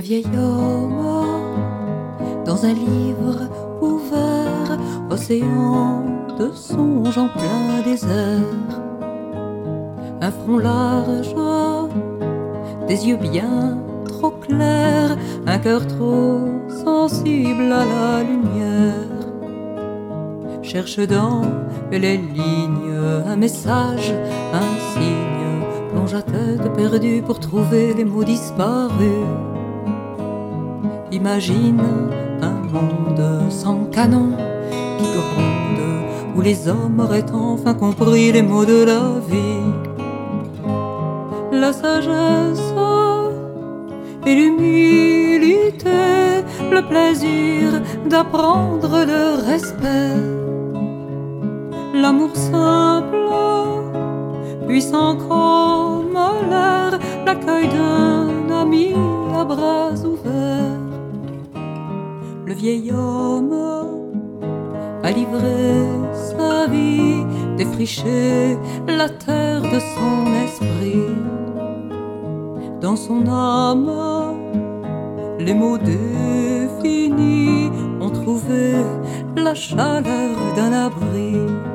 vieil homme dans un livre ouvert, océan de songes en plein désert. Un front large, des yeux bien trop clairs, un cœur trop sensible à la lumière. Cherche dans les lignes un message, un signe, plonge à tête perdue pour trouver les mots disparus. Imagine un monde sans canon qui gronde, où les hommes auraient enfin compris les mots de la vie. La sagesse et l'humilité, le plaisir d'apprendre le respect, l'amour simple, puissant comme l'air, l'accueil d'un ami à bras ouverts. Le vieil homme a livré sa vie, défriché la terre de son esprit. Dans son âme, les mots définis ont trouvé la chaleur d'un abri.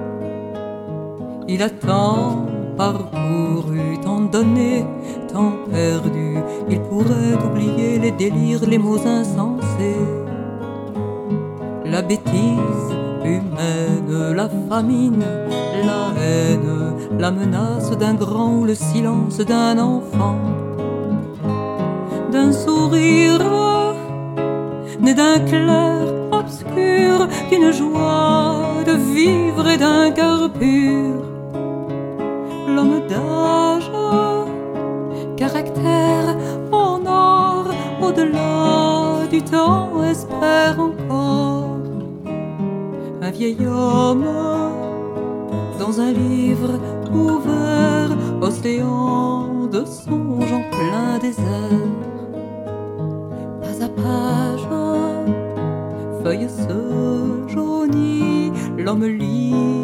Il a tant parcouru, tant donné, tant perdu. Il pourrait oublier les délires, les mots insensés, la bêtise humaine, la famine, la haine, la menace d'un grand ou le silence d'un enfant, d'un sourire né d'un clair obscur, d'une joie de vivre et d'un cœur pur. L'homme d'âge, caractère en or, au-delà du temps espère encore. Un vieil homme dans un livre ouvert, océan de songes en plein désert. Pas à page, feuille se jaunit, l'homme lit